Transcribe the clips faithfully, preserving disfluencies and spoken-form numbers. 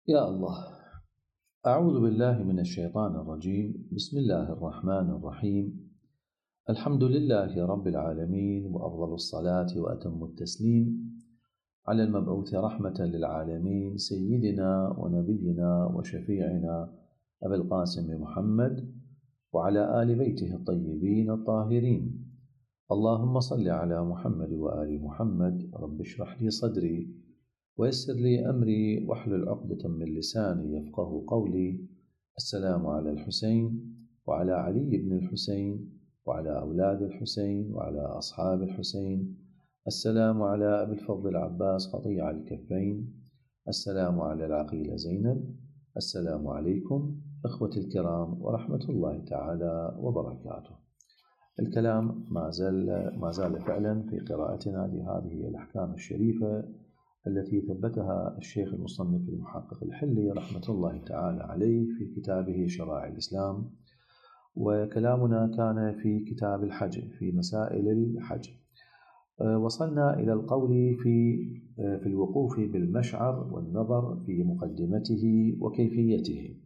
يا الله. أعوذ بالله من الشيطان الرجيم. بسم الله الرحمن الرحيم. الحمد لله رب العالمين، وأفضل الصلاة وأتم التسليم على المبعوث رحمة للعالمين، سيدنا ونبينا وشفيعنا أبي القاسم محمد وعلى آل بيته الطيبين الطاهرين. اللهم صل على محمد وآل محمد. رب اشرح لي صدري ويسر لي أمري واحلل عقدة من لساني يفقه قولي. السلام على الحسين وعلى علي بن الحسين وعلى أولاد الحسين وعلى أصحاب الحسين. السلام على أبي الفضل العباس قطيع الكفين. السلام على العقيلة زينب. السلام عليكم إخوتي الكرام ورحمة الله تعالى وبركاته. الكلام ما زال ما زال فعلا في قراءتنا لهذه الأحكام الشريفة التي ثبتها الشيخ المصنف المحقق الحلي رحمة الله تعالى عليه في كتابه شرائع الإسلام. وكلامنا كان في كتاب الحج، في مسائل الحج. وصلنا إلى القول في في الوقوف بالمشعر والنظر في مقدمته وكيفيته.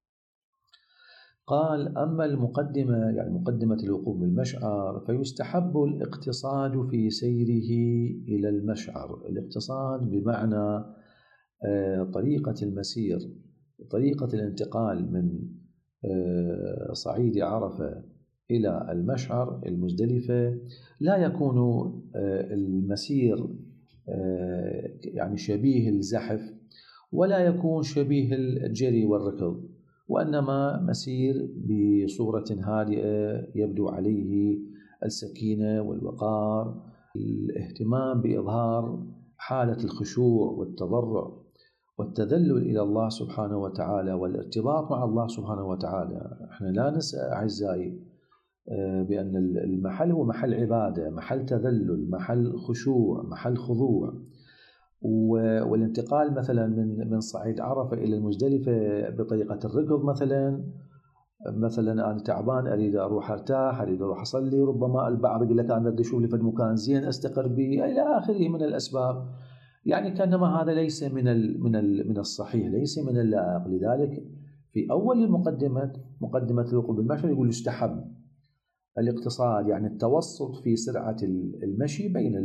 قال: أما المقدمة، يعني مقدمة الوقوف بالمشعر، فيستحب الاقتصاد في سيره إلى المشعر. الاقتصاد بمعنى طريقة المسير، طريقة الانتقال من صعيد عرفة إلى المشعر المزدلفة. لا يكون المسير يعني شبيه الزحف، ولا يكون شبيه الجري والركض، وإنما مسير بصورة هادئة يبدو عليه السكينة والوقار، الاهتمام بإظهار حالة الخشوع والتضرع والتذلل إلى الله سبحانه وتعالى والارتباط مع الله سبحانه وتعالى. احنا لا ننسى أعزائي بأن المحل هو محل عبادة، محل تذلل، محل خشوع، محل خضوع. والانتقال مثلا من من صعيد عرفة إلى المزدلفة بطريقة الركض، مثلا مثلا أنا تعبان أريد أروح أرتاح، أريد أروح أصلي، ربما البعض يقول لك أنا بدي أشوف لي فد مكان زين أستقر به إلى آخره من الأسباب. يعني كأنما هذا ليس من ال من ال من الصحيح، ليس من اللائق. لذلك في أول المقدمة، مقدمة الوقوف بالمشي، يقول يستحب الاقتصاد، يعني التوسط في سرعة المشي بين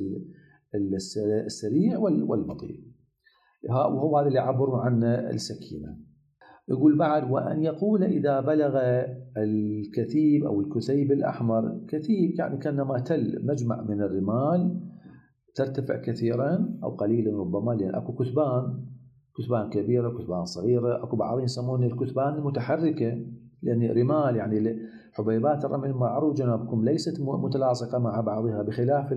السريع والبطيء، وهو هذا اللي يعبر عن السكينة. يقول بعد: وأن يقول إذا بلغ الكثيب أو الكثيب الأحمر. كثيب يعني كأنما تل، مجمع من الرمال ترتفع كثيرا أو قليلا ربما، لأن أكو كثبان، كثبان كبيرة وكثبان صغيرة. أكو بعضهم يسمون الكثبان المتحركة، لأن رمال يعني حبيبات الرمل معروف جنابكم ليست متلاصقة مع بعضها بخلاف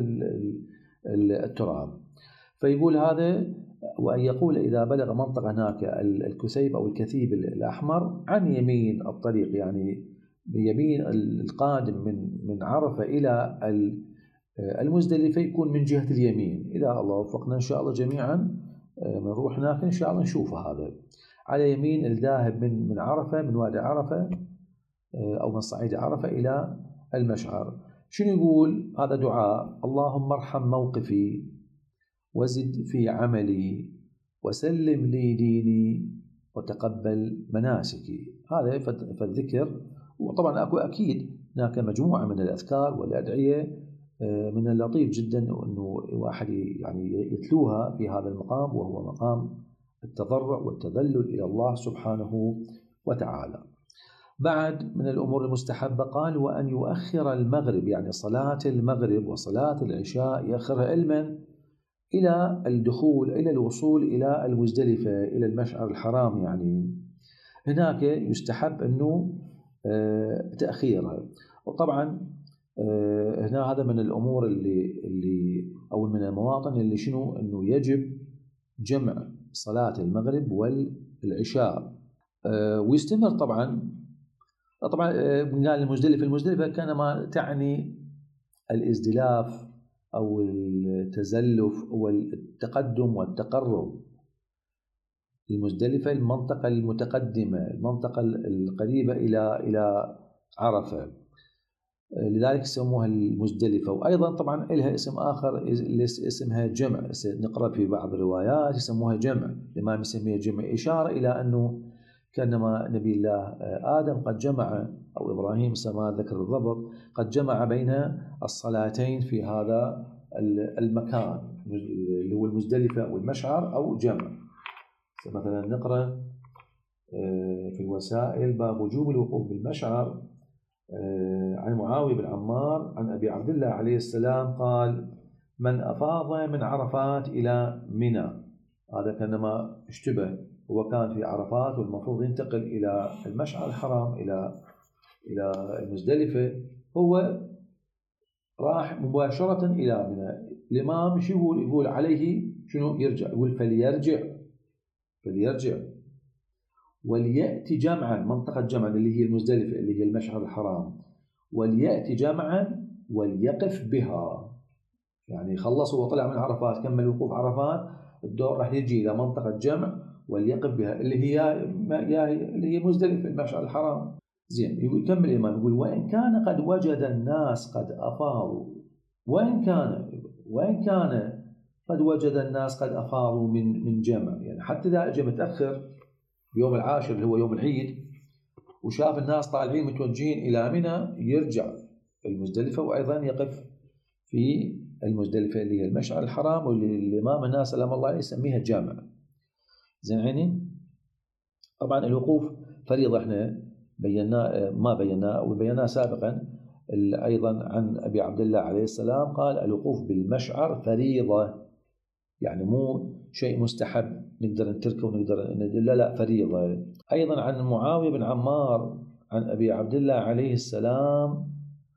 التراب. فيقول هذا: وأن يقول إذا بلغ منطقة هناك الكثيب أو الكثيب الأحمر عن يمين الطريق، يعني بيمين القادم من من عرفة إلى المزدلفة، يكون من جهة اليمين. إذا الله وفقنا إن شاء الله جميعا نروح هناك إن شاء الله نشوف هذا على يمين الذاهب من من عرفة، من وادي عرفة أو من صعيد عرفة إلى المشعر. شنو يقول؟ هذا دعاء: اللهم ارحم موقفي وزد في عملي وسلم لي ديني وتقبل مناسكي. هذا فالذكر. وطبعا أكو أكيد هناك مجموعة من الأذكار والأدعية من اللطيف جدا أنه واحد يعني يتلوها في هذا المقام، وهو مقام التضرع والتذلل إلى الله سبحانه وتعالى. بعد من الأمور المستحبة قال: وأن يؤخر المغرب، يعني صلاة المغرب وصلاة العشاء يأخرها علما إلى الدخول، إلى الوصول إلى المزدلفة، إلى المشعر الحرام. يعني هناك يستحب أنه تأخيرها. وطبعا هنا هذا من الأمور اللي اللي أو من المواطن اللي شنو أنه يجب جمع صلاة المغرب والعشاء. ويستمر طبعا طبعا قال المزدلفة، المزدلفة كانما تعني الازدلاف أو التزلف والتقدم والتقرب. المزدلفة المنطقة المتقدمة، المنطقة القريبة إلى إلى عرفة. لذلك يسموها المزدلفة. وأيضا طبعا لها اسم آخر اسمها جمع، نقرأ في بعض الروايات يسموها جمع، الإمام يسميها جمع، إشارة إلى أنه كأنما نبي الله آدم قد جمع، أو إبراهيم ما ذكر بالضبط، قد جمع بين الصلاتين في هذا المكان اللي هو المزدلفة أو المشعر أو جمع. مثلا نقرأ في الوسائل باب وجوب الوقوف بالمشعر عن معاوية بن عمار عن أبي عبد الله عليه السلام قال: من أفاض من عرفات إلى منى، هذا كأنما اشتبه، هو كان في عرفات والمفروض ينتقل إلى المشعر الحرام إلى إلى المزدلفة، هو راح مباشرة إلى منى. الإمام شو يقول؟ يقول عليه شنو؟ يرجع، يقول فليرجع فليرجع وليأتي جمعا، منطقة جمعا اللي هي المزدلفة اللي هي المشعر الحرام، وليأتي جمعا وليقف بها. يعني خلص وطلع من عرفات، كمل وقوف عرفات، الدور راح يجي إلى منطقة جمع وليقف بها اللي هي اللي هي مزدلفة المشعر الحرام. زين، يكمل الإمام يقول: وإن كان قد وجد الناس قد أفاضوا، وإن كان وإن كان قد وجد الناس قد أفاضوا من من جمع، يعني حتى إذا أجى متأخر يوم العاشر اللي هو يوم العيد وشاف الناس طالعين متوجهين إلى منى، يرجع المزدلفة وأيضا يقف في المزدلفة اللي هي المشعر الحرام، واللي الإمام الناس سلام الله عليه يسميها جامع. زين عيني. طبعا الوقوف فريضة، احنا بينا ما بينا أو بينا سابقا أيضا عن أبي عبد الله عليه السلام قال: الوقوف بالمشعر فريضة، يعني مو شيء مستحب نقدر نتركه ونقدر لا لا فريضة. أيضا عن معاوية بن عمار عن أبي عبد الله عليه السلام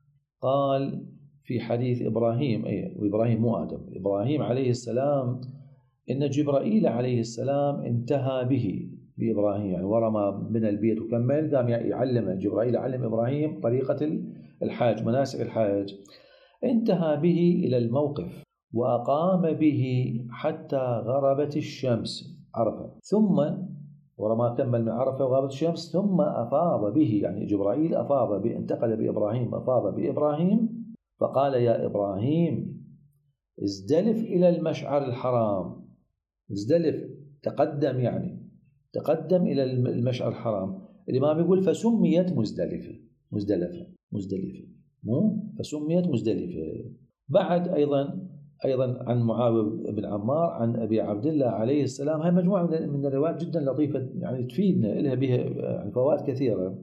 قال في حديث إبراهيم، أي وإبراهيم مو آدم، إبراهيم عليه السلام، إن جبرائيل عليه السلام انتهى به بإبراهيم، يعني ورمى من البيت وكمل، قام يعلم جبرائيل علم إبراهيم طريقة الحاج، مناسك الحاج، انتهى به إلى الموقف وأقام به حتى غربت الشمس عرفة، ثم ورما كمل من عرفة وغابت الشمس، ثم أفاض به، يعني جبرائيل أفاض به، انتقل بإبراهيم، أفاض بإبراهيم، فقال: يا إبراهيم ازدلف إلى المشعر الحرام. ازدلف، تقدم، يعني تقدم إلى المشعر الحرام. الإمام يقول: فسميت مزدلفة مزدلفة مزدلفة مو فسميت مزدلفة. بعد أيضا أيضا عن معاوية بن عمار عن أبي عبد الله عليه السلام، هاي مجموعة من الروايات جدا لطيفة، يعني تفيدنا، لها بها يعني فوائد كثيرة.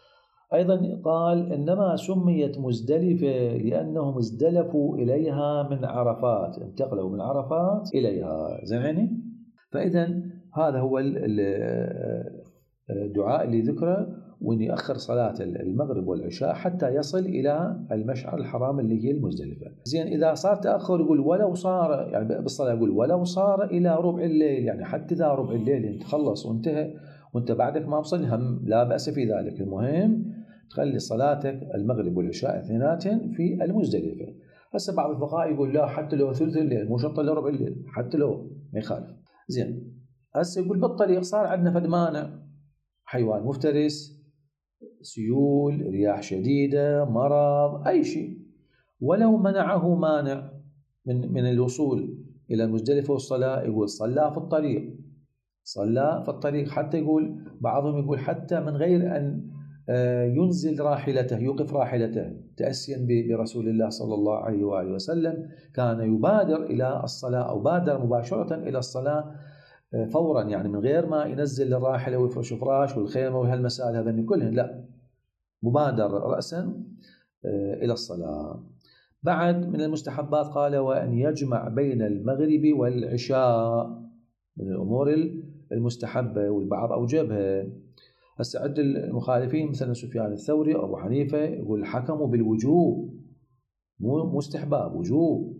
أيضا قال: إنما سميت مزدلفة لأنهم ازدلفوا إليها من عرفات، انتقلوا من عرفات إليها. زين. فإذا هذا هو الدعاء اللي ذكره، وأن يأخر صلاة المغرب والعشاء حتى يصل إلى المشعر الحرام اللي هي المزدلفة. زين، إذا صار تأخر يقول ولو صار، يعني بالصلاة يقول ولو صار إلى ربع الليل، يعني حتى إذا ربع الليل انت خلص وانتهى وانت بعدك ما وصل، هم لا بأس في ذلك. المهم تخلي صلاتك المغرب والعشاء اثنيناتن في المزدلفة. هسه بعض الفقهاء يقول لا، حتى لو ثلث الليل، مو شرط الا ربع الليل، حتى لو ما يخالف. زين، هسه يقول بالطريق صار عندنا فد مانع، حيوان مفترس، سيول، رياح شديدة، مرض، أي شيء، ولو منعه مانع من من الوصول إلى المزدلفة والصلاة، يقول صلى في الطريق، صلى في الطريق. حتى يقول بعضهم يقول حتى من غير أن ينزل راحلته، يوقف راحلته، تأسيا برسول الله صلى الله عليه وآله وسلم، كان يبادر إلى الصلاة أو بادر مباشرة إلى الصلاة فورا، يعني من غير ما ينزل الراحلة ويفرش فراش والخيمة وهالمسائل هذين كلهن، لا، مبادر رأسا إلى الصلاة. بعد من المستحبات قال: وأن يجمع بين المغرب والعشاء، من الأمور المستحبة والبعض أوجبها. هسه عند المخالفين مثلا سفيان الثوري أو أبو حنيفة يقول حكموا بالوجوب، مو مستحباب، وجوب.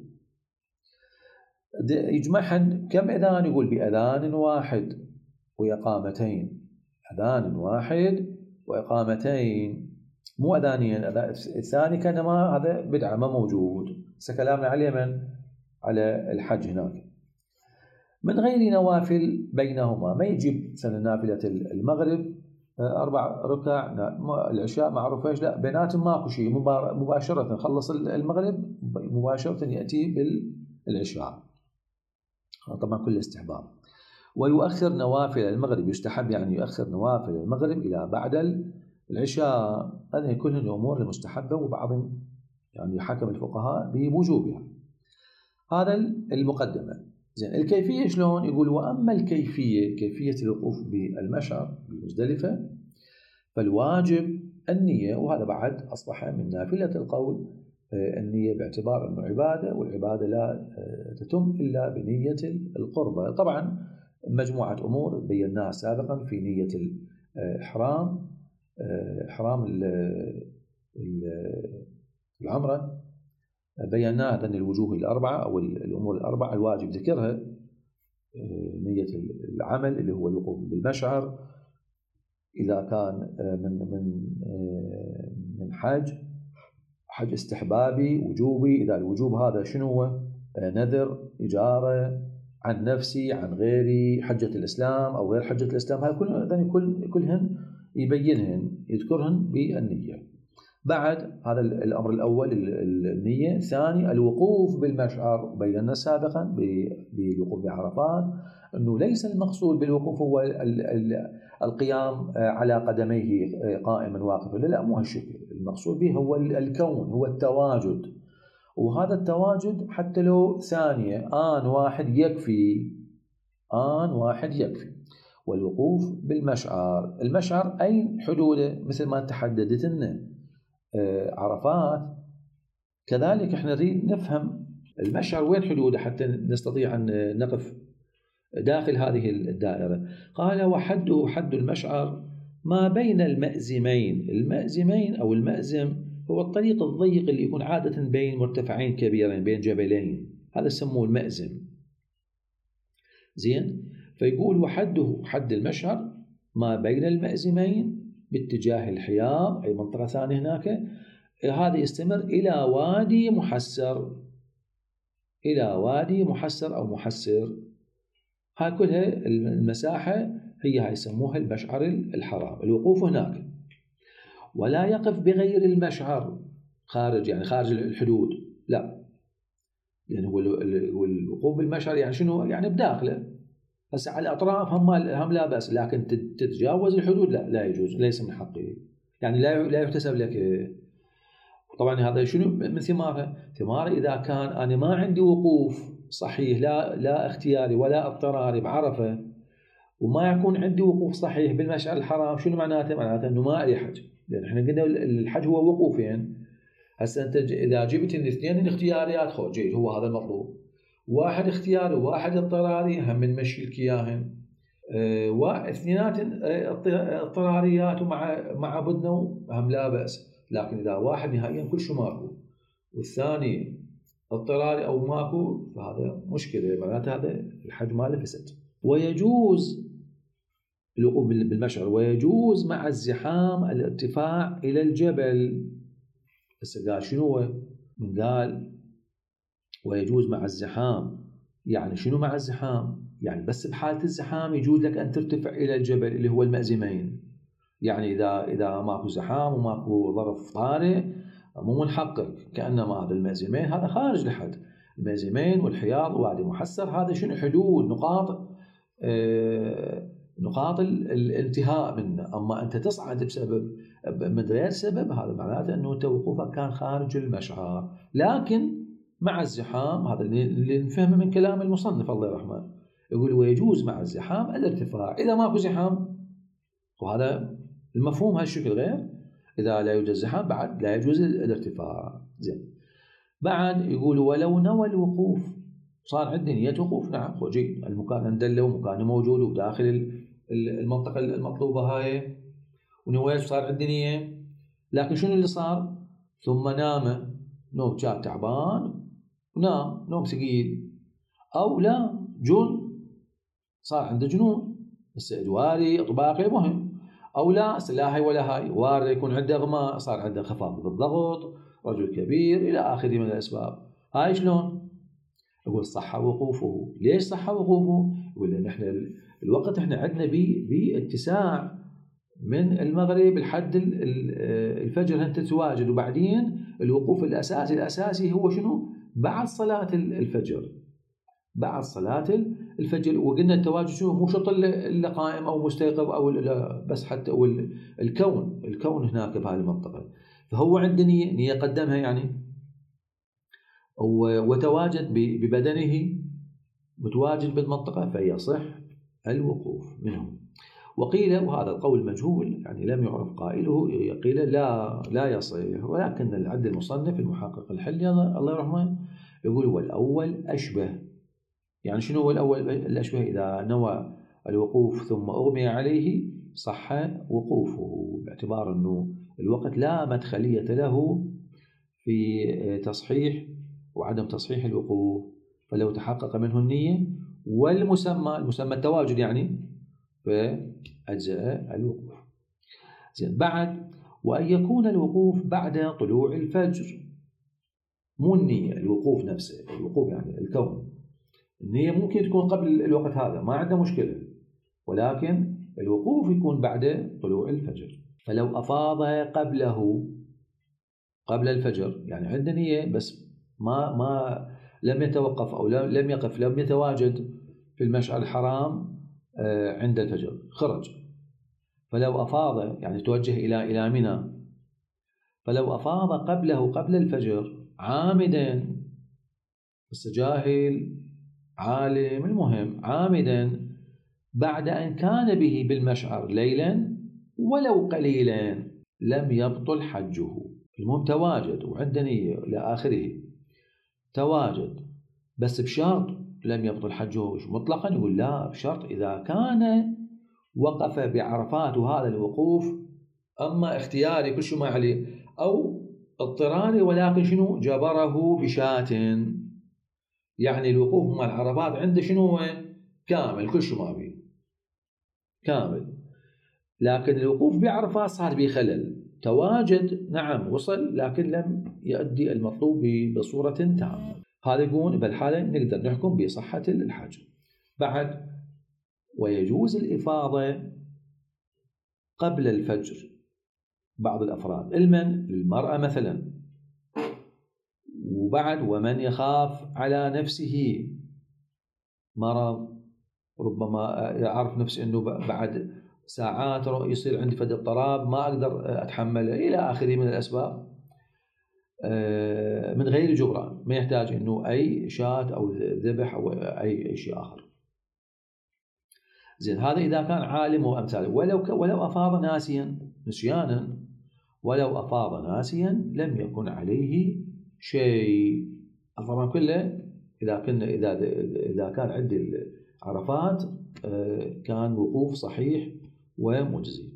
يجمعهن كم أذان؟ يقول بأذان واحد وإقامتين، أذان واحد وإقامتين، مو أذانين. الثاني كان ما هذا بدعة، ما موجود. سكلامنا على اليمن على الحج هناك. من غير نوافل بينهما، ما يجيب مثلا نافلة المغرب أربع ركع العشاء معروف إيش لا بيناتهم ماكو شيء مباشرة خلص المغرب مباشرة يأتي بالعشاء طبعا كل استحباب. ويؤخر نوافل المغرب يستحب يعني يؤخر نوافل المغرب إلى بعد العشاء. هذه كلها الأمور المستحبة وبعض يعني حكم الفقهاء بوجوبها. هذا المقدمة. زين الكيفية شلون؟ يقول وأما الكيفية كيفية الوقوف بالمشعر بمزدلفة فالواجب النية، وهذا بعد أصبح من نافلة القول النية باعتبار أنه عبادة، والعبادة لا تتم إلا بنية القربة. طبعا مجموعة أمور بيناها سابقا في نية الإحرام، إحرام العمرة بيناها هذه الوجوه الأربعة أو الأمور الأربعة الواجب ذكرها، نية العمل اللي هو الوقوف بالمشعر إذا كان من من من حج حج استحبابي وجوبي، إذا الوجوب هذا شنو هو؟ نذر، إجارة، عن نفسي عن غيري، حجة الإسلام أو غير حجة الإسلام، هذا كل كل كلهن يبينهن يذكرهن بالنية. بعد هذا الأمر الأول النية. ثاني الوقوف بالمشعر، بينا سابقا بالوقوف بعرفات أنه ليس المقصود بالوقوف هو القيام على قدميه قائما واقفا، لا مو هالشكل، المقصود به هو الكون، هو التواجد، وهذا التواجد حتى لو ثانية آن واحد يكفي، آن واحد يكفي. والوقوف بالمشعر، المشعر أين حدوده؟ مثل ما تحددت لنا عرفات، كذلك احنا نريد نفهم المشعر وين حدوده حتى نستطيع أن نقف داخل هذه الدائرة. قال وحده حد المشعر ما بين المأزمين. المأزمين أو المأزم هو الطريق الضيق اللي يكون عادة بين مرتفعين كبيرين بين جبلين، هذا يسموه المأزم. زين، فيقول وحده حد المشعر ما بين المأزمين باتجاه الحياض أي منطقة ثانية هناك، هذا يستمر إلى وادي محسر، إلى وادي محسر أو محسر، هاي كلها المساحة هي هاي يسموها المشعر الحرام، الوقوف هناك. ولا يقف بغير المشعر خارج يعني خارج الحدود، لا، يعني هو الوقوف بالمشعر يعني شنو؟ يعني بداخله، هسه على الأطراف هم هم لا بأس، لكن تتجاوز الحدود لا لا يجوز، ليس من حقه، يعني لا لا يحتسب لك. طبعا هذا شنو من ثماره؟ ثماره إذا كان أنا ما عندي وقوف صحيح لا لا اختياري ولا اضطراري بعرفة، وما يكون عندي وقوف صحيح بالمشعر الحرام، شنو معناته؟ معناته انه ما لي حج، لان احنا قلنا الحج هو وقوفين. هسه انت اذا جبت الاثنين الاختياريات خو جيد، هو هذا المطلوب، واحد اختياري وواحد اضطراري هم نمشي لك اياهم، اه واثنينات اضطراريات ومع مع بدنا هم لا باس، لكن اذا واحد نهائيا كل شيء ماكو والثاني اضطراري او ماكو فهذا مشكله، معناته هذا الحج ماله فسد. ويجوز الوقوف بالمشعر، ويجوز مع الزحام الارتفاع إلى الجبل. بس قال شنو؟ من قال ويجوز مع الزحام، يعني شنو مع الزحام؟ يعني بس بحالة الزحام يجوز لك أن ترتفع إلى الجبل اللي هو المأزمين، يعني إذا إذا ماكو زحام وماكو ظرف طارئ مو من حقك، كأنما هذا المأزمين هذا خارج لحد المأزمين والحياض ووادي محسر، هذا شنو حدود نقاط آه نقاط الانتهاء منه. أما أنت تصعد بسبب من غير سبب هذا معناته أنه أنت وقوفك كان خارج المشعر، لكن مع الزحام هذا اللي نفهمه من كلام المصنف الله يرحمه، يقول ويجوز مع الزحام الارتفاع إذا ماكو زحام، وهذا المفهوم هالشكل غير، إذا لا يوجد زحام بعد لا يجوز الارتفاع. زين، بعد يقول ولو نوى الوقوف، صار عندي نية وقوف، نعم وجي المكان ندله ومكانه موجود وداخل المنطقة المطلوبة هاي ونويت صار عندي نية، لكن شنو اللي صار؟ ثم نام نوم كان تعبان ونام نوم ثقيل، أو لا جن صار عنده جنون بس ادواري اطباقي مهم، او لا لا هاي ولا هاي، وارد يكون عنده اغماء صار عنده انخفاض بالضغط، رجل كبير الى اخره من الاسباب. هاي شلون؟ يقول صح وقوفه. ليش صح وقوفه؟ يقول لان احنا الوقت احنا عندنا بي باتساع من المغرب لحد الفجر أنت تتواجد، وبعدين الوقوف الأساسي الأساسي هو شنو؟ بعد صلاة الفجر، بعد صلاة الفجر. وقلنا التواجد شنو؟ مو شرط إلا قائم أو مستيقظ أو بس حتى الكون الكون هناك بهذه المنطقة. فهو عنده نية نية قدمها يعني، وتواجد ببدنه متواجد بالمنطقة، فيصح الوقوف منه. وقيل، وهذا القول مجهول يعني لم يعرف قائله، قيل لا لا يصح، ولكن العد المصنف المحقق الحلي الله يرحمه يقول والأول أشبه. يعني شنو هو الأول الأشبه؟ إذا نوى الوقوف ثم أغمي عليه صح وقوفه، باعتبار أنه الوقت لا مدخلية له في تصحيح وعدم تصحيح الوقوف، فلو تحقق منه النية والمسمى المسمى التواجد يعني فأجزاء الوقوف. زين. بعد، وأن يكون الوقوف بعد طلوع الفجر، مو النية، الوقوف نفسه، الوقوف يعني الكون. النية ممكن تكون قبل الوقت هذا ما عنده مشكلة، ولكن الوقوف يكون بعد طلوع الفجر. فلو أفاض قبله قبل الفجر، يعني عنده نية بس ما ما لم يتوقف أو لم يقف لم يتواجد في المشعر الحرام عند الفجر، خرج. فلو أفاض يعني توجه إلى إلى منى، فلو أفاض قبله قبل الفجر عامدا، بس جاهل عالم المهم عامدا، بعد أن كان به بالمشعر ليلا ولو قليلا لم يبطل حجه. المهم تواجد وعنده نية إلى آخره، تواجد بس بشرط لم يبطل حجه مطلقا. يقول لا، بشرط إذا كان وقف بعرفات، وهذا الوقوف أما اختياري كل شيء ما عليه أو اضطراري، ولكن شنو جبره بشاة، يعني الوقوف مع العرفات عنده شنو كامل كل شيء ما بيه كامل، لكن الوقوف بعرفات صار به خلل. تواجد نعم وصل، لكن لم يؤدي المطلوب بصورة تامة. هذا يقول بالحالة نقدر نحكم بصحة الحج. بعد، ويجوز الإفاضة قبل الفجر بعض الأفراد، المن للمرأة مثلا. وبعد، ومن يخاف على نفسه مرض، ربما يعرف نفسه أنه بعد ساعات يصير عندي فد اضطراب ما أقدر أتحمله إلى آخره من الأسباب، من غير جبران، ما يحتاج أنه أي شاة أو ذبح أو أي شيء آخر. زين. هذا إذا كان عالم وأمثاله. ولو ولو أفاض ناسيا نسيانا، ولو أفاض ناسيا لم يكن عليه شيء. طبعا كله إذا كنا إذا إذا كان عندي عرفات كان وقوف صحيح ومجزي.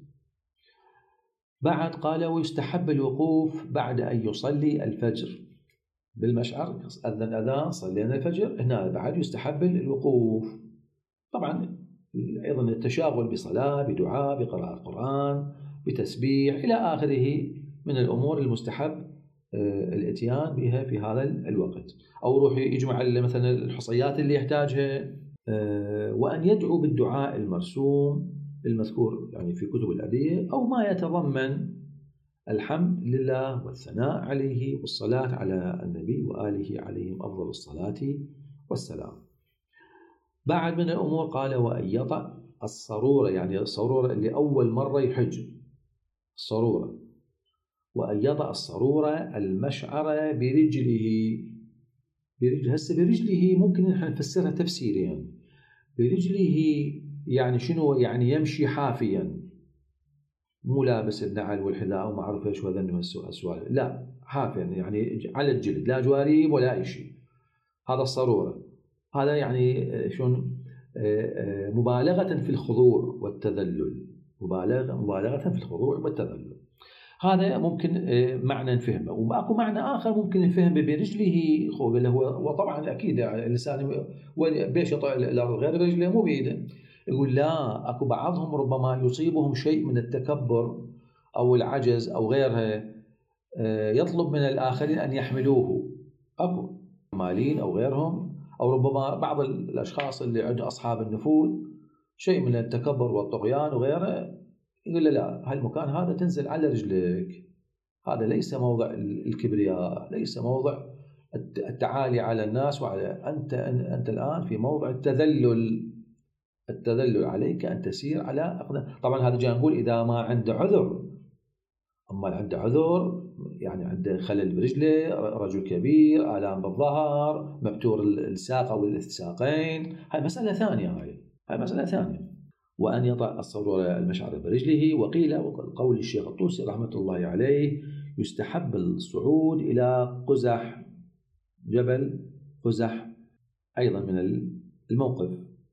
بعد قال ويستحب الوقوف بعد أن يصلي الفجر بالمشعر، أذن أذان صلينا الفجر، هنا بعد يستحب الوقوف. طبعا أيضا التشاغل بصلاة بدعاء بقراءة قرآن بتسبيح إلى آخره من الأمور المستحب الاتيان بها في هذا الوقت، أو يروح يجمع مثلا الحصيات اللي يحتاجها، وأن يدعو بالدعاء المرسوم المذكور يعني في كتب الأدعية، أو ما يتضمن الحمد لله والثناء عليه والصلاة على النبي وآله عليهم أفضل الصلاة والسلام. بعد من الأمور قال وأن يطأ الصرورة، يعني الصرورة اللي أول مرة يحج الصرورة، وأن يضع الصرورة المشعر برجله برجله هسه برجله ممكن نحن نفسرها تفسيريا يعني. برجله يعني شنو؟ يعني يمشي حافيا، مو لابس النعل والحذاء وما أعرف إيش وهذا من السؤال، لا حافيا يعني على الجلد، لا جواريب ولا أي شيء. هذا الصرورة، هذا يعني شلون مبالغة في الخضوع والتذلل، مبالغة مبالغة في الخضوع والتذلل. هذا ممكن معنى نفهمه. وماكو معنى آخر ممكن نفهم برجله خوف، اللي هو وطبعا أكيد الإنسان بيش يطع الأرض غير رجله مو بيده. يقول لا، أكو بعضهم ربما يصيبهم شيء من التكبر أو العجز أو غيرها، يطلب من الآخرين أن يحملوه، أكو مالين أو غيرهم، أو ربما بعض الأشخاص اللي عندهم أصحاب النفوذ شيء من التكبر والطغيان وغيره، يقول له لا، هالمكان هذا تنزل على رجلك، هذا ليس موضع الكبرياء، ليس موضع التعالي على الناس وعلى أنت أنت الآن في موضع التذلل، التذلل عليك أن تسير على أقدام. طبعا هذا جاي نقول إذا ما عنده عذر، أما عنده عذر يعني عنده خلل برجله، رجل كبير، آلام بالظهر، مبتور الساق أو الساقين، هاي مسألة ثانية، هاي هاي مسألة ثانية. وأن يضع الصورة المشعر برجله. وقيل قول الشيخ الطوسي رحمة الله عليه يستحب الصعود إلى قزح، جبل قزح أيضا من الموقف،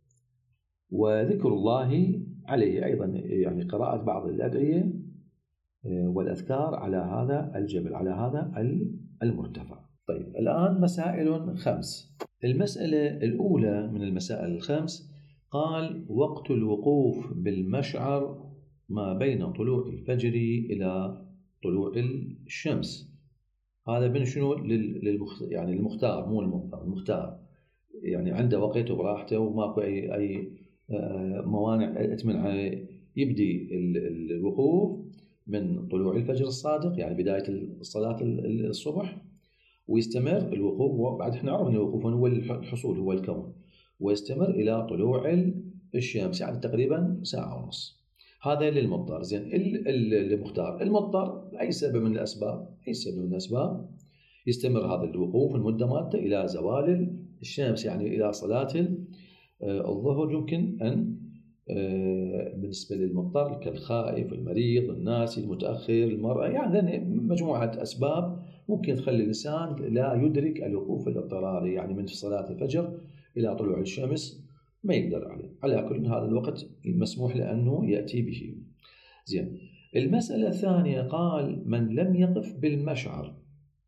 وذكر الله عليه أيضا، يعني قراءة بعض الأدعية والأذكار على هذا الجبل، على هذا المرتفع. طيب الآن مسائل خمس. المسألة الأولى من المسائل الخمس قال وقت الوقوف بالمشعر ما بين طلوع الفجر إلى طلوع الشمس. هذا من شنو؟ للمخ... يعني المختار، مو المختار، المختار يعني عنده وقته براحته وماكو أي أي موانع تمنع يبدي الوقوف من طلوع الفجر الصادق، يعني بداية صلاة الصبح، ويستمر الوقوف. بعد احنا نعرف ان الوقوف هو الحصول، هو الكون، ويستمر الى طلوع الشمس، يعني تقريبا ساعة ونص. هذا للمضطر. زين المختار، المضطر اي سبب من الاسباب، اي سبب من الاسباب يستمر هذا الوقوف المدة مالته الى زوال الشمس، يعني الى صلاة الظهر. يمكن ان بالنسبة للمضطر كالخائف، المريض، الناسي، المتأخر، المرأة، يعني مجموعة أسباب ممكن تخلي الإنسان لا يدرك الوقوف الاضطراري، يعني من صلاة الفجر إلى طلوع الشمس ما يقدر عليه. على كل هذا الوقت مسموح لأنه يأتي به. زين. المسألة الثانية قال من لم يقف بالمشعر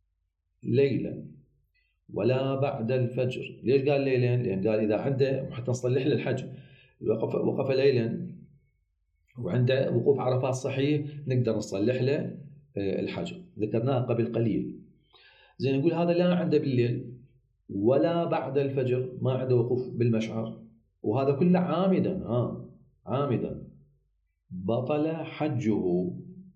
ليلا ولا بعد الفجر. ليش قال ليلا؟ لأن قال إذا عنده، حتى نصلح له الحج، وقف وقف ليلا وعنده وقوف عرفات صحيح، نقدر نصلح له الحج، ذكرناها قبل قليل. زين. نقول هذا لا عنده بالليل ولا بعد الفجر، ما عنده وقوف بالمشعر، وهذا كله عامدا، ها عامدا، بطل حجه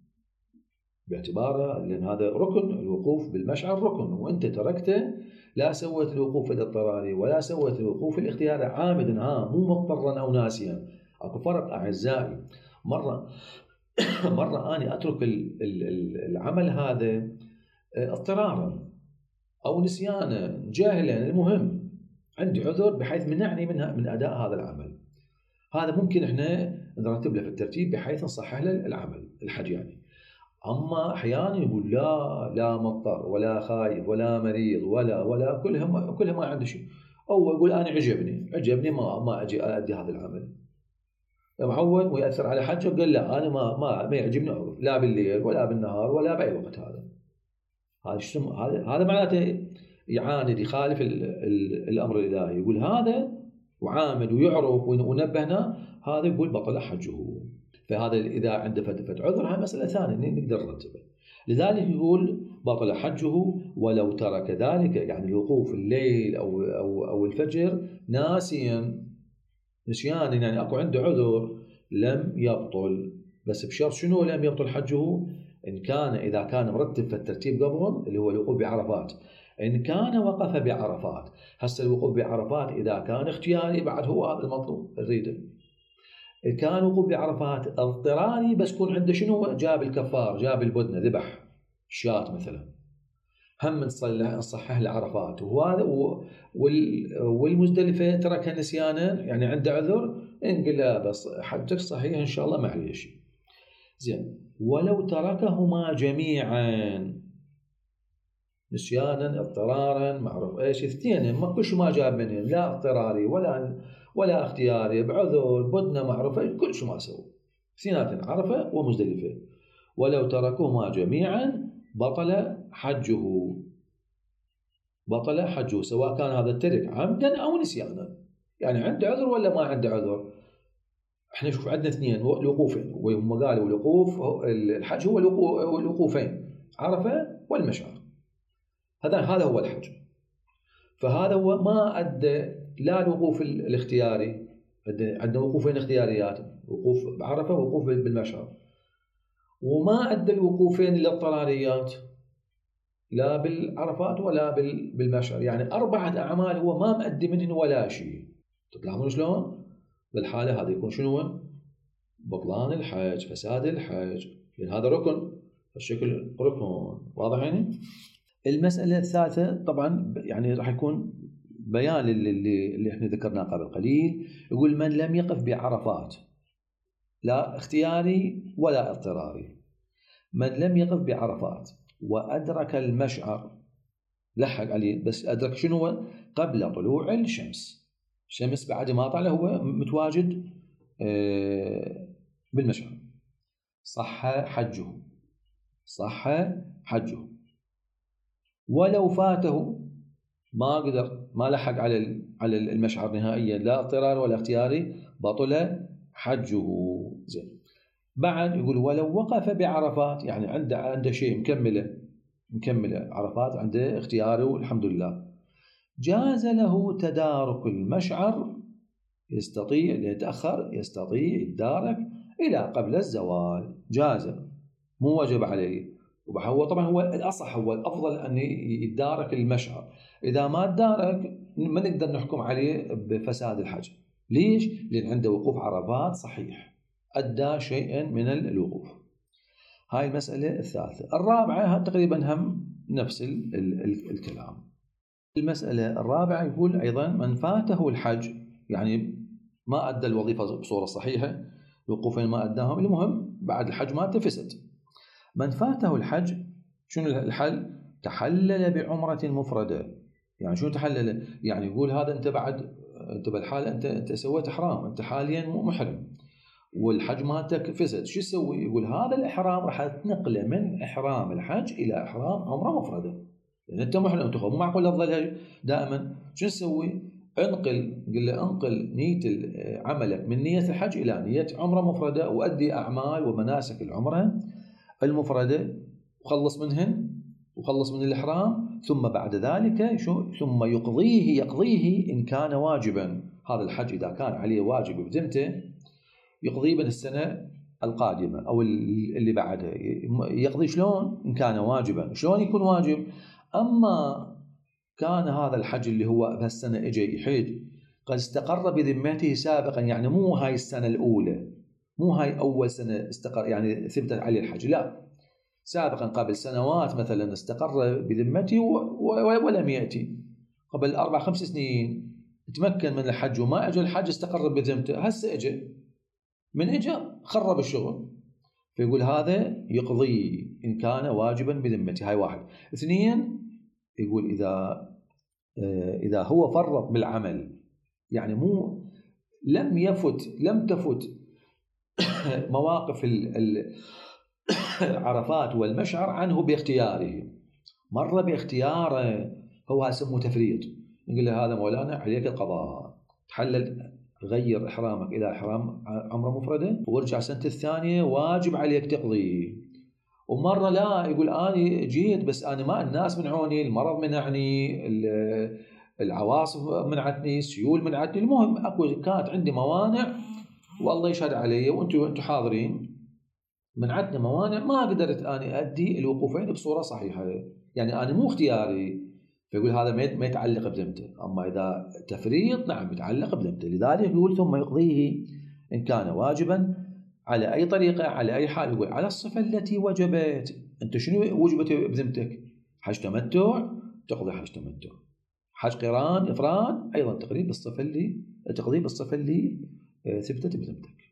باعتباره، لأن هذا ركن، الوقوف بالمشعر ركن، وأنت تركته، لا سويت الوقوف الاضطراري ولا سويت الوقوف الاختياري، عامدا، ها مو مضطرا أو ناسيا. أكو فرق أعزائي. مرة مرة أنا أترك العمل هذا اضطرارا أو نسيانا جاهلا، المهم عندي عذر بحيث منعني منها من أداء هذا العمل، هذا ممكن إحنا نرتب له في الترتيب بحيث نصحح له العمل الحج يعني. أما أحيانا يقول لا لا مضطر ولا خايف ولا مريض ولا ولا كلها كلها ما عنده شيء، أو يقول أنا عجبني عجبني ما ما أجي أدي هذا العمل، معود ويأثر على حجه، قال لا أنا ما ما ما يعجبني أعرف لا بالليل ولا بالنهار ولا بأي وقت. هذا هذا شو هذا هذا معناته يعاند، يخالف ال ال الأمر الإلهي، يقول هذا وعامل ويعرف ونبهنا، هذا يقول بطل حجه. فهذا إذا عنده فت عذر هاي مسألة ثانية نقدر نرتبه. لذلك يقول بطل حجه ولو ترك ذلك، يعني الوقوف الليل أو أو أو الفجر ناسيا، نسيان يعني أكو عنده عذر، لم يبطل. بس بشرط شنو لم يبطل حجه؟ إن كان إذا كان مرتب في الترتيب قبل اللي هو الوقوف بعرفات، إن كان وقف بعرفات. هسه الوقوف بعرفات إذا كان اختياري بعد هو هذا المطلوب الريده، كان وقوف بعرفات اضطراري بس يكون عنده شنو؟ جاب الكفار، جاب البدنه، ذبح شاة مثلا، هم نصحح لعرفات، وهذا والمزدلفه تركها نسيانا يعني عنده عذر، نقول له بس حجك صحيح ان شاء الله ما عليه شيء. زين. ولو تركهما جميعا نسيانا اضطرارا معروف ايش اثنين، ما كل شيء ما جاب منهم، لا اضطراري ولا ولا اختياري، بعذر بدنا معروفه، كل شيء ما سووا، اثنيناتن عرفه ومزدلفه. ولو تركوهما جميعا بطل حجه، بطل حجه، سواء كان هذا الترك عمدا او نسيانا، يعني عنده عذر ولا ما عنده عذر. احنا نشوف عندنا اثنين الوقوفين، وهم قالوا الوقوف الحج هو الوقوفين عرفه والمشعر، هذا هذا هو الحج. فهذا هو ما أدى لا الوقوف الاختياري عندنا وقوفين اختياريات، وقوف بعرفة ووقوف بالمشعر، وما أدى الوقوفين الاضطراريات لا بالعرفات ولا بالمشعر، يعني أربعة أعمال هو ما مأدي منهن ولا شيء. تلاحظون شلون؟ بالحالة هذه يكون شنو؟ بطلان الحج، فساد الحج، لأن هذا ركن، الشكل ركن. واضح يعني؟ المسألة الثالثة طبعا يعني راح يكون بيان اللي, اللي احنا ذكرناه قبل قليل. يقول من لم يقف بعرفات لا اختياري ولا اضطراري، من لم يقف بعرفات وأدرك المشعر، لحق عليه بس أدرك شنو؟ قبل طلوع الشمس، الشمس بعد ما طلع هو متواجد بالمشعر، صح حجه، صح حجه. ولو فاته ما قدر، ما لحق على على المشعر نهائيا لا اضطرار ولا اختياري، بطل حجه. زين. بعد يقول ولو وقف بعرفات، يعني عنده عنده شيء مكمله مكمله عرفات، عنده اختياري والحمد لله، جاز له تدارك المشعر، يستطيع يتأخر، يستطيع يتدارك إلى قبل الزوال، جاز، مو واجب عليه. وهو طبعا هو الأصح، هو الأفضل أن يتدارك المشعر. إذا ما تدارك ما نقدر نحكم عليه بفساد الحج. ليش؟ لأن عنده وقوف عرفات صحيح، أدى شيئا من الوقوف. هاي المسألة الثالثة. الرابعة تقريبا هم نفس ال ال ال الكلام. المسألة الرابعة يقول أيضا من فاته الحج، يعني ما أدى الوظيفة بصورة صحيحة، وقوفين ما أداهم، المهم بعد الحج ما تفسد. من فاته الحج شنو الحل؟ تحلل بعمرة مفردة. يعني شنو تحلل؟ يعني يقول هذا أنت بعد أنت بالحال أنت أنت سويت إحرام، أنت حاليا مو محرم والحج مالتك فسد، شو يسوي؟ يقول هذا الإحرام راح تنقله من إحرام الحج إلى إحرام عمرة مفردة، لأن أنت محرم تخو، مو معقول تظل دائما. شو نسوي؟ انقل، قل له انقل نية عملك من نية الحج إلى نية عمرة مفردة، وأدي أعمال ومناسك العمرة المفردة وخلص منهن وخلص من الإحرام، ثم بعد ذلك شو؟ ثم يقضيه يقضيه إن كان واجبا. هذا الحج إذا كان عليه واجب بذمته يقضيه من السنة القادمة أو اللي بعدها، يقضي شلون؟ إن كان واجبا. شلون يكون واجب؟ أما كان هذا الحج اللي هو بهالسنة إجي يحج قد استقر بذمته سابقا، يعني مو هاي السنة الأولى، مو هاي أول سنة استقر يعني ثبتت عليه الحج، لا، سابقا قبل سنوات مثلا استقر بذمته ولم يأتي، قبل أربع خمس سنين تمكن من الحج وما أجى الحج استقر بذمته، هسه أجي من إجا خرب الشغل. فيقول هذا يقضي إن كان واجبا بذمته. هاي واحد. اثنين، يقول إذا إذا هو فرط بالعمل، يعني مو لم يفت لم تفت مواقف العرفات والمشعر عنه باختياره، مر باختياره، هو اسمه تفريط. نقول له هذا مولانا عليك القضاء، تحلل غير إحرامك إلى إحرام عمرة مفردة وارجع سنة الثانية واجب عليك تقضي. ومرة لا، يقول أنا جيت بس أنا ما الناس منعوني، المرض منعني، العواصف منعتني، السيول منعتني، المهم أكو كانت عندي موانع والله يشهد علي وأنتم أنتم حاضرين، منعتني موانع ما قدرت أنا أدي الوقوفين بصورة صحيحة، يعني أنا مو اختياري. فيقول هذا ما يتعلق بذمته. أما إذا تفريط نعم يتعلق بذمته. لذلك يقول ثم يقضيه إن كان واجبا على أي طريقة على أي حال. يقول على الصفة التي وجبت. أنت شنو وجبت بذمتك؟ حج تمتع تقضي حج تمتع، حج قران إفراد أيضا تقضي بالصفة اللي تقضي بالصفة اللي ثبتت بذمتك.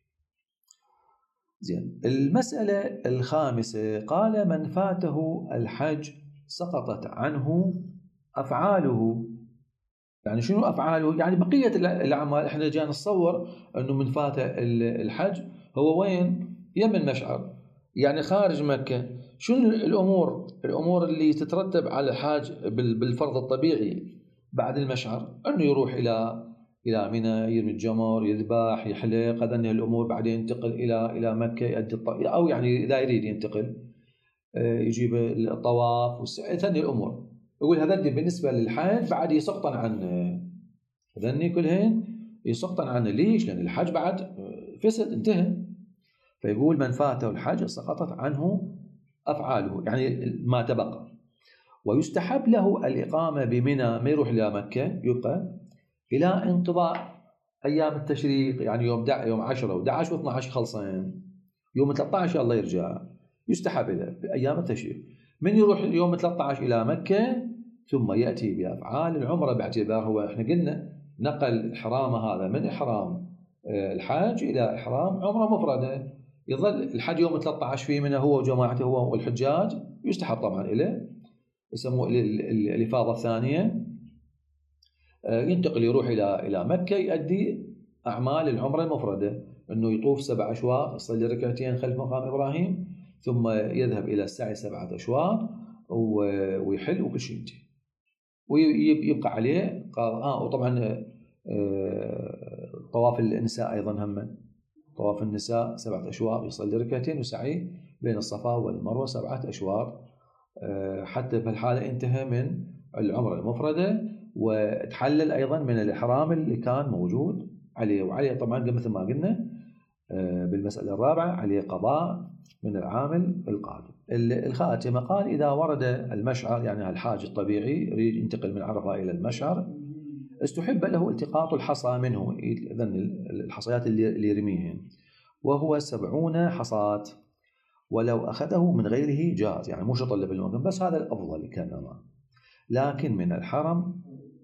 زين. المسألة الخامسة قال من فاته الحج سقطت عنه أفعاله. يعني شنو أفعاله؟ يعني بقية الأعمال. إحنا جاء نتصور أنه من فاته الحج هو وين؟ يم المشعر، يعني خارج مكة. شنو الأمور الأمور اللي تترتب على الحاج بالفرض الطبيعي بعد المشعر؟ أنه يروح إلى إلى منى، يرمي الجمر، يذبح، يحلق، هذا الأمور. بعدين ينتقل إلى إلى مكة يؤدي الطواف، أو يعني إذا يريد ينتقل يجيب الطواف والسعي، ثاني الأمور. يقول هذا بالنسبة للحاج بعد يسقطن عن هذني كلهن يسقطن عنه. ليش؟ لأن الحج بعد فسد انتهى. فيقول من فاته الحج سقطت عنه أفعاله، يعني ما تبقى. ويستحب له الإقامة بمنى، ما يروح إلى مكة، يبقى إلى انقضاء أيام التشريق، يعني يوم يوم عشرة وأحد عشر واثني عشر خلصين، يوم ثلاثة عشر الله يرجع، يستحب له بأيام التشريق. من يروح يوم ثلاثة عشر إلى مكة ثم يأتي بأفعال العمرة باعتبار هو إحنا قلنا نقل الحرام هذا من إحرام الحاج إلى إحرام عمرة مفردة، يظل الحج يوم ثلاثة عشر في منه هو وجماعته هو والحجاج، يستحب طبعا إليه، يسموه الإفاضة الثانية. ينتقل يروح إلى إلى مكة يؤدي أعمال العمرة المفردة، إنه يطوف سبع أشواط، يصلي ركعتين خلف مقام إبراهيم، ثم يذهب إلى السعي سبعة أشواط ويحل وكل شيء ينتهي، ويبقى عليه آه وطبعا طواف النساء أيضا هم، طواف النساء سبعة أشواط، يصلي ركعتين وسعي بين الصفا والمروة سبعة أشواط، حتى بهالحالة انتهى من العمرة المفردة وتحلل أيضا من الإحرام اللي كان موجود عليه. وعليه طبعا مثل ما قلنا بالمسألة الرابعة عليه قضاء من العام القادم. الخاتمة قال إذا ورد المشعر، يعني الحاج الطبيعي يريد ينتقل من عرفة إلى المشعر، استحب له التقاط الحصى منه، إذن الحصيات اللي يرميهن، وهو سبعون حصاة، ولو أخذه من غيره جاز، يعني مو شرط له بالمكان، بس هذا الأفضل كانما. لكن من الحرم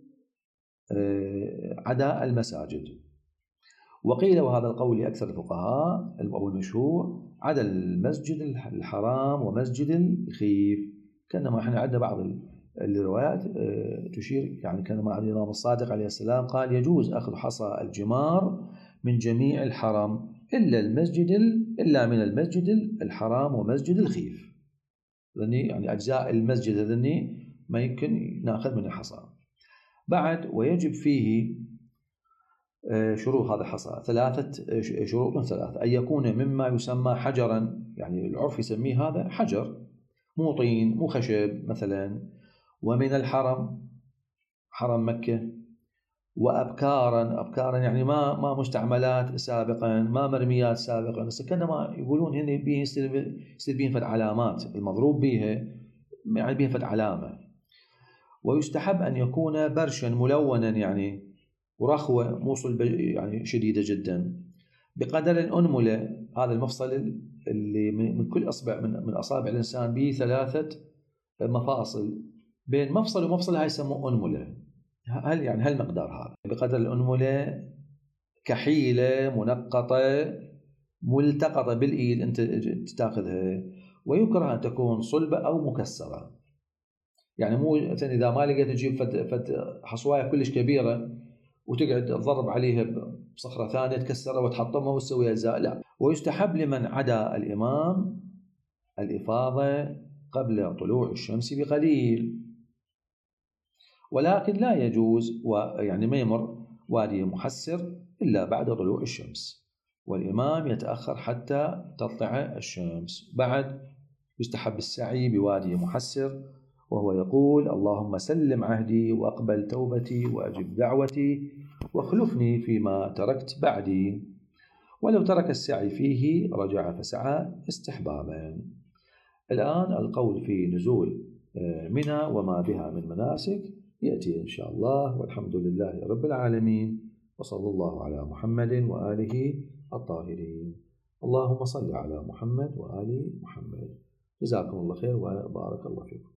عدا المساجد. وقيل وهذا القول لأكثر الفقهاء أو المشهور عدا المسجد الحرام ومسجد الخيف، كانما احنا عندنا بعض الروايات تشير، يعني كانما عن الإمام الصادق عليه السلام قال يجوز أخذ حصى الجمار من جميع الحرم إلا المسجد إلا من المسجد الحرام ومسجد الخيف، يعني أجزاء المسجد هذني ما يمكن نأخذ من الحصى. بعد ويجب فيه شروط هذا الحصى ثلاثة شروط ثلاثة: أن يكون مما يسمى حجرا، يعني العرف يسميه هذا حجر، مو طين مو خشب مثلا، ومن الحرم حرم مكة، وأبكارا، أبكارا يعني ما ما مستعملات سابقا، ما مرميات سابقا، بس كانما يقولون هنا بيه يصير بيه فد علامات المضروب بيها، يعني بيه فد علامة. ويستحب أن يكون برشا ملونا، يعني ورخوة موصل يعني شديدة جدا، بقدر الأنملة، هذا المفصل اللي من كل أصبع من من أصابع الإنسان به ثلاثة مفاصل، بين مفصل ومفصل هاي يسموه أنملة، هل يعني هالمقدار هذا بقدر الأنملة، كحيلة منقطة ملتقطة بالإيد أنت تاخذها. ويكره أن تكون صلبة أو مكسرة، يعني مو إذا ما لقيت تجيب فد فد حصواية كلش كبيرة وتقعد تضرب عليها بصخرة ثانية تكسرها وتحطمها وتسوي أجزاء، لا. ويستحب لمن عدا الإمام الإفاضة قبل طلوع الشمس بقليل، ولكن لا يجوز يعني ما يمر وادي محسر إلا بعد طلوع الشمس، والإمام يتأخر حتى تطلع الشمس. بعد يستحب السعي بوادي محسر، وهو يقول اللهم سلم عهدي وأقبل توبتي وأجب دعوتي واخلفني فيما تركت بعدي. ولو ترك السعي فيه رجع فسعى استحبابا. الآن القول في نزول منى وما بها من مناسك يأتي إن شاء الله، والحمد لله رب العالمين، وصلى الله على محمد وآله الطاهرين. اللهم صل على محمد وآل محمد. جزاكم الله خير وبارك الله فيكم.